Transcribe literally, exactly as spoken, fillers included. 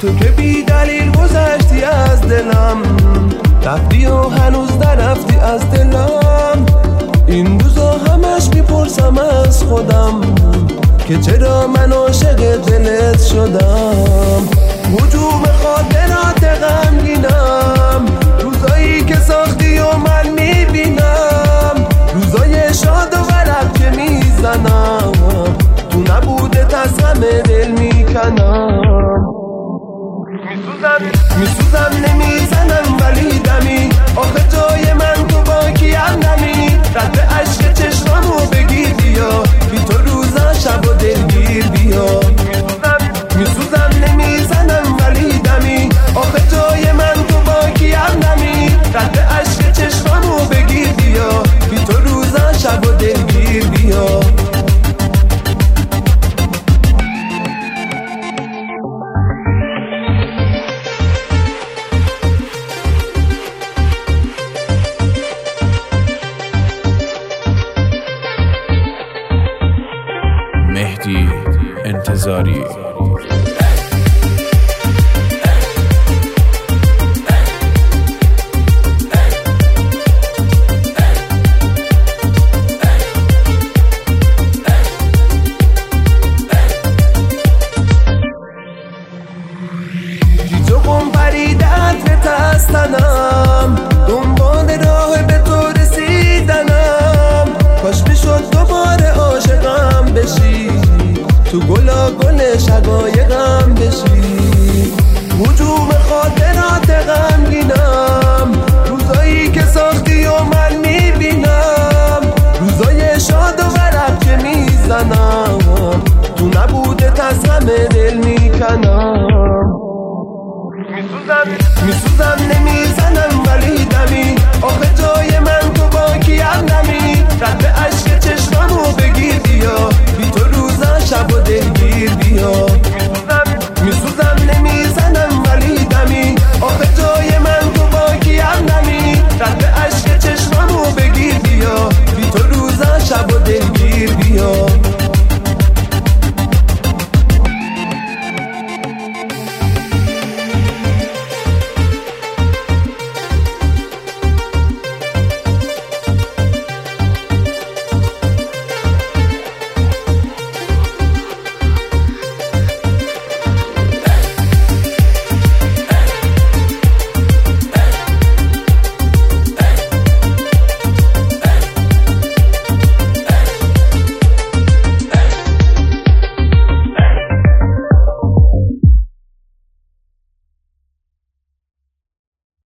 تو که بی دلیل گذشتی از دلم، رفتی و هنوز نرفتی از دلم. این روزا همش میپرسم از خودم که چرا من عاشق دلت شدم. هجوم خاطرات غمگینم، روزایی که ساختی و من میبینم، روزای شاد و غرق که میزنم، تو نبودت از همه دل میکنم. میسوزم میسوزم نمیزنم ولی دمی، آخه جای من تو با کیم نمی، رد عشق چشممو بگیر بیا، بی تو روزا شب و دلگیر بیا. میسوزم میسوزم نمیزنم ولی دمی، آخه جای من تو با کیم نمی، رد عشق چشممو بگیر بیا، بی تو روزا شب و دلگیر بیا. مهدی انتظاری. گیج و گم پریده عطرت از تنم، دنبال راه به تو رسیدنم. کاش میشد دوباره عاشقم بشی، تو گلا گل شقایقم بشی. هجوم خاطرات غمگینم، روزایی که ساختی و من میبینم، روزای شاد و غرق که میزنم، تو نبودت از همه دل میکنم. میسوزم میسوزم نمیزنم ولی دمی، آخه جای من تو با کیم نمی، رد عشق چشممو بگیر بیا، بی تو روزا شب و دل